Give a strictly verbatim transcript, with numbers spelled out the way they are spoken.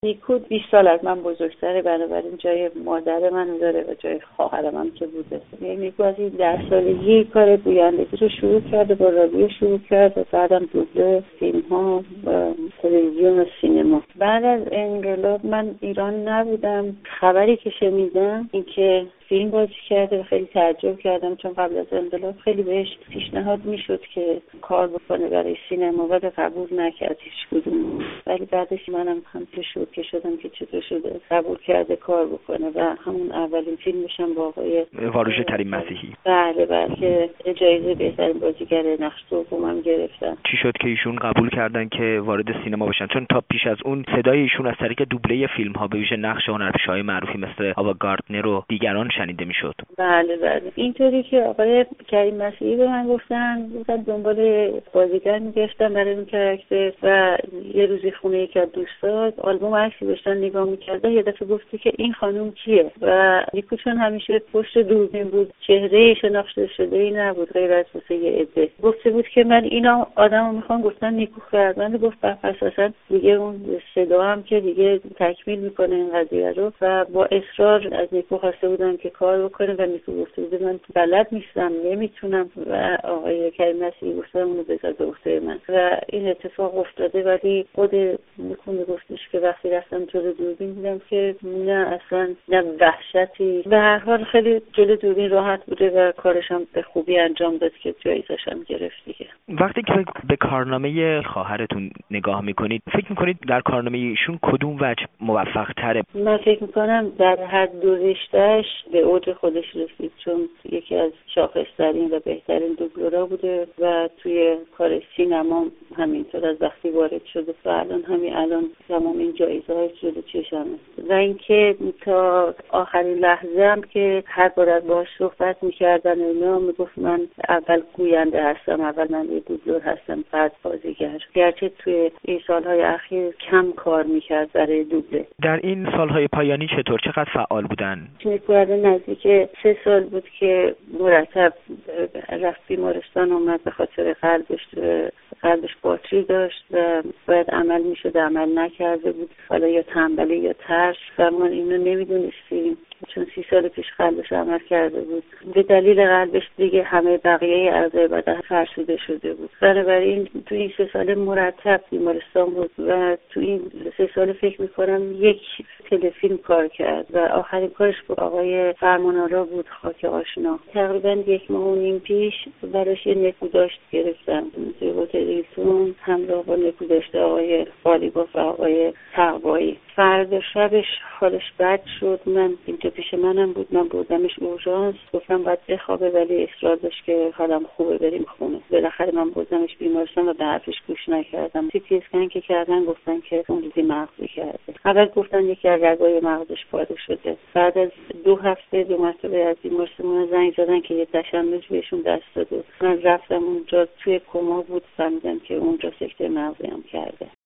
نیکو بیست سال از من بزرگتره، بنابراین جای مادر منو داره و جای خواهرم هم که بوده. نیکو از این ده سالگی کار گویندگی رو شروع کرده، با رادیو شروع کرد و بعدم دوبله فیلم ها و تلویزیون و سینما. بعد از انقلاب من ایران نبودم. خبری که شنیدم این که فیلم بازی کرده و خیلی تعجب کردم، چون قبل از انقلاب خیلی بهش پیشنهاد میشد که کار بکنه برای سینما و قبول نکرد هیچ کدوم. ولی بعدش منم هم شد که شدم که چطور شده قبول کرده کار بکنه و همون اولین فیلمش هم با آقای واروژه کریم مسیحی. بله بله که جایزه بهترین بازیگر نقش دومم گرفتن. چی شد که ایشون قبول کردن که وارد سینما بشن؟ چون تا پیش از اون صدای ایشون از طریق دوبله فیلم ها به ویژه نقش هنرپیشه‌های معروفی مثل آوا گاردنر و دیگران شنیده میشد. بله بله اینطوری که آقای کریم مسیحی به من گفتن گفتن دنبال بازیگر میگشتن برای اون کاراکتر و یه روزی خونه یکی از دوستات آلبوم عکسی داشتن نگاه می‌کردن، یه دفعه گفتی که این خانم کیه و نیکو چون همیشه پشت دوربین بود چهره شناخته شده‌ای نبود غیر از واسه یه عده، گفته بود که من اینا آدمو میخوام. گفتن نیکو خیرمند. گفت اساسا دیگه اون صدا هم که دیگه تکمیل میکنه این قضیه رو و با اصرار از نیکو خواسته بودن که کار بکنه و نیکو گفته بود من بلد نیستم نمیتونم و آقای کریم مسیحی گفت اونو بذار به عهده من و این اتفاق افتاده. ولی خود نیکو میگفتش که وقتی رفتم جلو دوربین دیدم که نه اصلا نه وحشتی، به هر حال خیلی جلو دوربین راحت بوده و کارش هم به خوبی انجام داد که جایزش هم گرفت دیگه. وقتی که به کارنامه خواهرتون نگاه میکنید فکر میکنید در کارنامه ایشون کدوم وجه موفق تره؟ من فکر میکنم در هر دو رشته‌اش به اوج خودش رسید، چون یکی از شاخص‌ترین و بهترین دوبلورا بوده و توی کار سینما همینطور از وقتی وارد شده و الان همین الان تمام این جایزه‌های جلو چشمه و اینکه تا آخرین لحظه هم که هر بار باهاش صحبت می‌کردن اونا میگفت من اول گوینده هستم، اول من یه دوبلور هستم بعد بازیگر، گرچه توی این سال‌های اخیر کم کار می‌کرد برای دوبله. در این سال‌های پایانی چطور چقدر فعال بودن؟ نیکو نزدیک سه سال بود که مرتب رفت بیمارستان، اومد به خاطر قلبش قلبش باتری داشت و باید عمل میشد عمل نکرده بود، حالا یا تنبلی یا ترس و ما اینو نمیدونستیم چون سی سال پیش قلبش عمل کرده بود. به دلیل قلبش دیگه همه بقیه اعضای بدن فرسوده شده بود. بنابراین تو این سه سال مرتب بیمارستان بود و تو این سه سال فکر میکنم یک تلفیلم کار کرد و آخرین کارش با آقای فرمان‌آرا بود، خاک آشنا. تقریبا یک ماه و نیم پیش براش یه نکوداشت گرفتم توی تلویزیون همراه با نکوداشت آقای قالیباف و آقای تقوایی. فردا شبش حالش بد شد، من اینجا پیش منم بود، من بردمش اورژانس، گفتم باید بخوابه ولی اصرار داشت که حالم خوبه بریم خونه. بالاخره من بردمش بیمارستان و به حرفش گوش نکردم. سی تی اسکن که کردن گفتن که خونریزی مغزی کرده. اول گفتن یکی از رگای مغزش پاره شده. بعد از دو هفته دو مرتبه از بیمارستان زنگ زدن که یه تشنج بهشون دست داد. من رفتم اونجا توی کما بود، فهمیدم که اونجا سکته مغزی هم کرده.